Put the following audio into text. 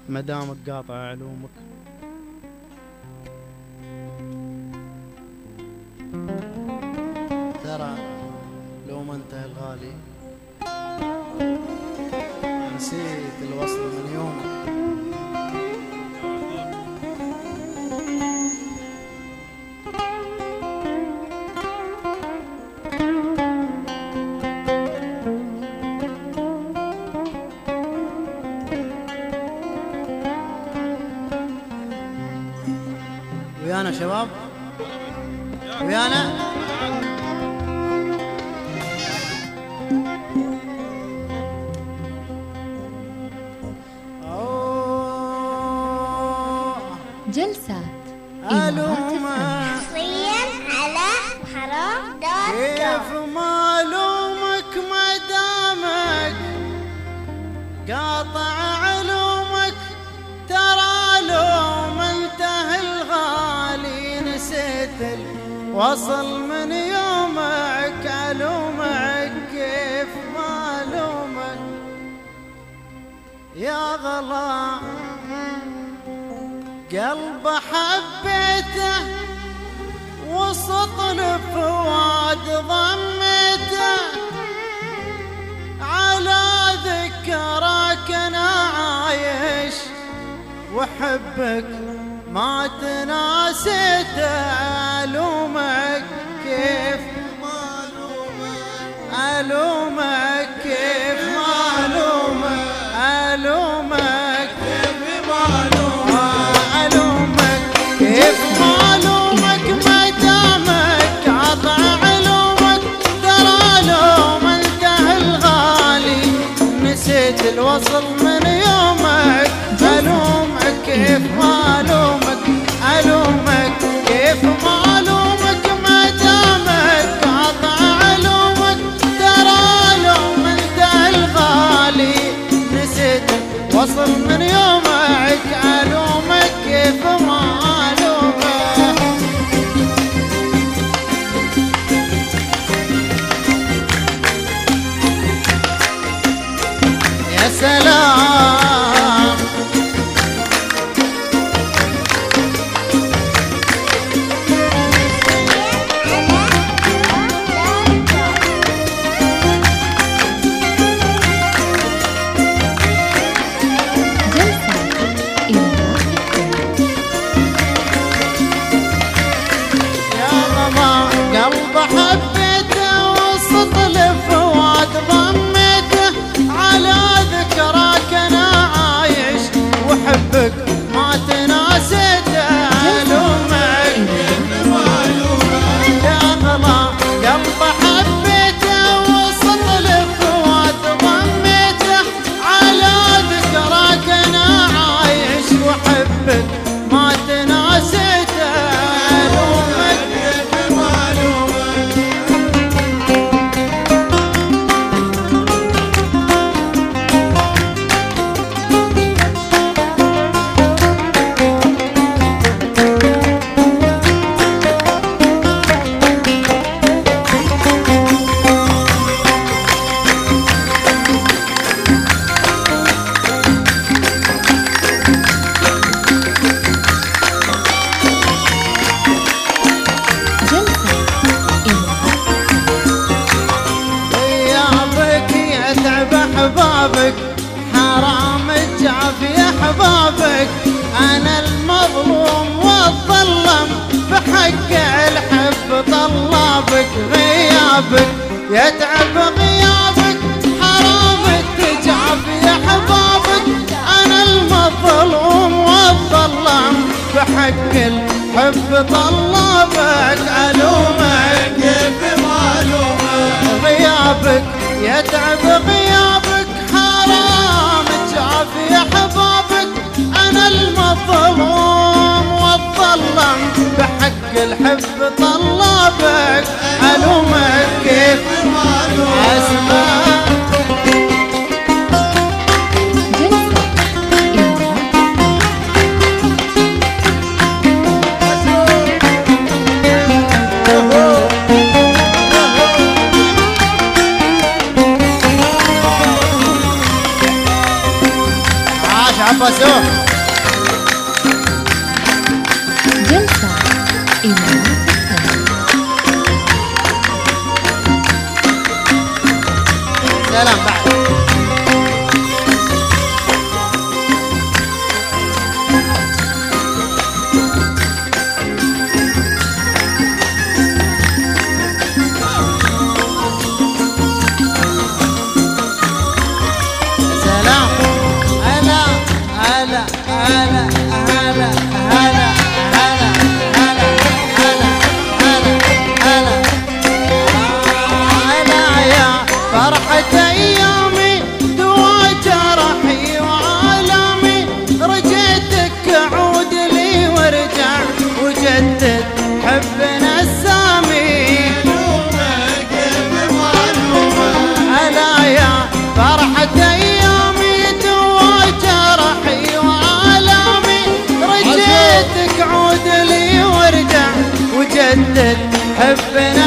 مدامك قاطع علومك. ترى لو ما انت الغالي نسيت الوصل من يومك. ويانا شباب، ويانا. جلسات حصريا على حرام.com. كيف ما لومك ما دامك قاطع علومك، ترى لو ما انتهى الغالي نسيت الوصل من يومك. ألومك كيف ما لومك يا غلا، قلب حبيته وسط الفؤاد ضميته، على ذكرك انا عايش وحبك ما تناسيته. ألومك كيف ما لومك، ألومك كيف ما لومك، ألومك كيف ما لومك، ألومك كيف ما لومك ما دامك قاطع علومك، ترى لو ما انتهى الغالي نسيت الوصل من يومك. ألومك كيف ما لومك، ألومك كيف ما لومك ما دامك قاطع علومك، ترى لو ما انتهى الغالي نسيت الوصل من يومك. ألومك كيف ما لومك. يا سلام قلب حبيته وسط الفؤاد ضميته، على ذكراك انا عايش وحبك ما تناسيته. ألومك كيف ما لومك يا غلا، قلب حبيته وسط الفؤاد ضميته، على ذكراك انا عايش وحبك ما تناسيته. ألومك كيف ما لومك. أحبابك حرام تجعف يا أحبابك، أنا المظلوم والظلم بحق الحب طلابك. غيابك يتعب غيابك، حرام تجعف يا أحبابك، أنا المظلوم والظلم بحق الحب طلابك. ألومك كيف ما لومك، غيابك يتعب غيابك، حرام تجعف يا حبابك، أنا المظلوم والظلم بحق الحب طلابك. ألومك كيف ما لومك. عباسوه. جلسة إمارات سلام بعد. سلام. هلا هلا هلا هلا هلا هلا هلا هلا هلا هلا يا فرحة أيامي دوا جرحي وآلامي رجيتك عود لي وارجع وجدد حبنا السامي. هلا يا فرحة أيامي دوا جرحي وآلامي رجيتك عود لي وارجع وجدد حبنا